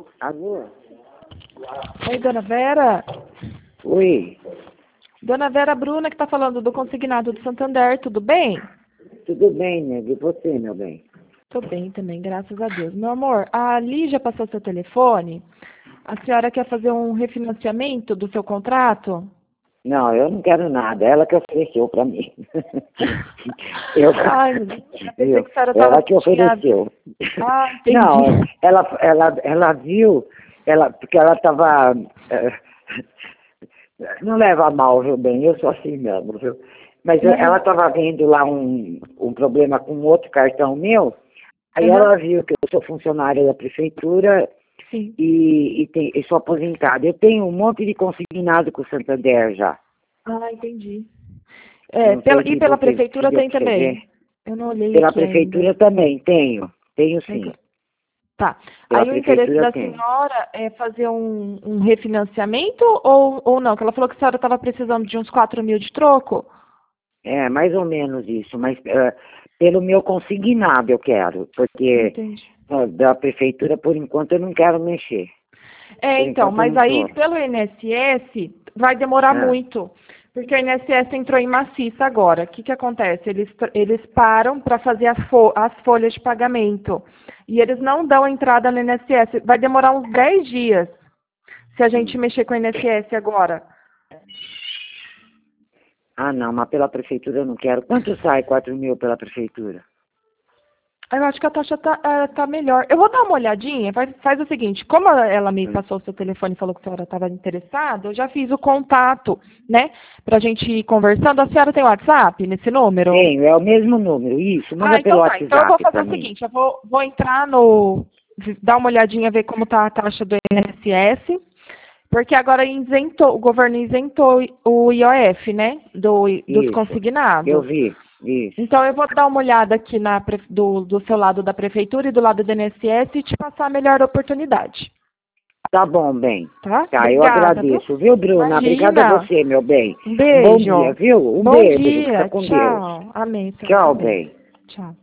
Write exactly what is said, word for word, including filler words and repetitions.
Alô? Oi, dona Vera. Oi, Dona Vera Bruna, que está falando do consignado do Santander, tudo bem? tudo bem, né? E você, meu bem? Tô bem também, graças a Deus. Meu amor, a Lígia passou seu telefone. A senhora quer fazer um refinanciamento do seu contrato? Não, eu não quero nada. Ela que ofereceu para mim. eu, Ai, meu Deus, eu pensei viu? que a senhora Ela tava, que tinha... ofereceu. Ah, Não, entendi. ela, ela, ela viu, ela, porque ela estava... não leva a mal, viu, bem? Eu sou assim mesmo, viu? Mas ela Uhum. estava vendo lá um, um problema com outro cartão meu. Aí Uhum. ela viu que eu sou funcionária da prefeitura Sim. e, e, tem, e sou aposentada. Eu tenho um monte de consignado com o Santander já. Ah, entendi. Eu É, não pela, sei e se pela você se prefeitura deu tem para você ver. também. Eu não olhei Pela aqui ainda. prefeitura também, tenho. Tenho sim. Nunca- Tá. Pela Aí o interesse prefeitura da tenho. senhora é fazer um, um refinanciamento ou, ou não? Que ela falou que a senhora estava precisando de uns quatro mil de troco. É, mais ou menos isso. Mas eh, pelo meu consignado eu quero. Porque Entendi. ó, da prefeitura, por enquanto, eu não quero mexer. É, Por então, enquanto eu mas não aí estou. pelo I N S S vai demorar Ah, muito. Porque o I N S S entrou em maciça agora. O que, que acontece? Eles, eles param para fazer as, fo as folhas de pagamento. E eles não dão entrada no I N S S. Vai demorar uns dez dias se a gente hum. mexer com o I N S S agora. Ah, não, mas pela prefeitura eu não quero. Quanto sai quatro mil pela prefeitura? Eu acho que a taxa tá, eh, tá melhor. Eu vou dar uma olhadinha. Faz, faz o seguinte, como ela, ela me Hum. passou o seu telefone e falou que a senhora estava interessada, eu já fiz o contato, né? Pra gente ir conversando. A senhora tem WhatsApp nesse número? Tenho, é o mesmo número. Isso, Ah, manda pelo então tá. Então eu vou WhatsApp fazer para o mim. seguinte, eu vou, vou entrar no... dar uma olhadinha, ver como tá a taxa do I N S S, porque agora isentou, o governo isentou o I O F, né? Do, dos Isso, eu consignados. vi, isso. Então, eu vou dar uma olhada aqui na, pre- do, do seu lado da prefeitura e do lado do I N S S e te passar a melhor oportunidade, Tá bom, bem. tá? Tá, eu Obrigada, viu? agradeço, viu, Bruna? Obrigada a Imagina. você, meu bem. Um Um bom dia, beijo. viu? Um Bom beijo, fica dia. com Deus. Tchau. Amém, senhora Tchau, também. bem. Tchau.